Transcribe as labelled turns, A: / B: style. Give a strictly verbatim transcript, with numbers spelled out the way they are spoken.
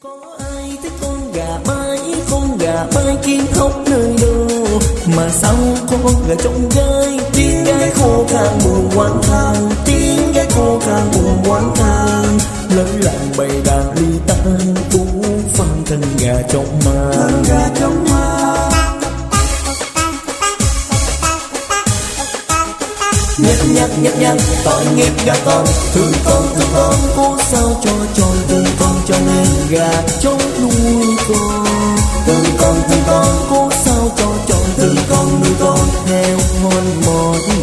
A: Có ai thích con gà mái, con gà mái kiến khóc nơi đâu, mà sao con gà trong gai, tiếng gai khô khan buồn oán than, tiếng gai khô khan buồn oán than. Lớn làng bầy đàn ly tan, phú phan thân gà trong màn, gà trong màn. Nhắc nhắc nhắc nhắc tội nghiệp gà con, thương con thương con, cố sao cho tròn thương con cho nên gà chống nuôi con. Thương con thương con, cố sao cho tròn thương con nuôi con theo hòn mòn.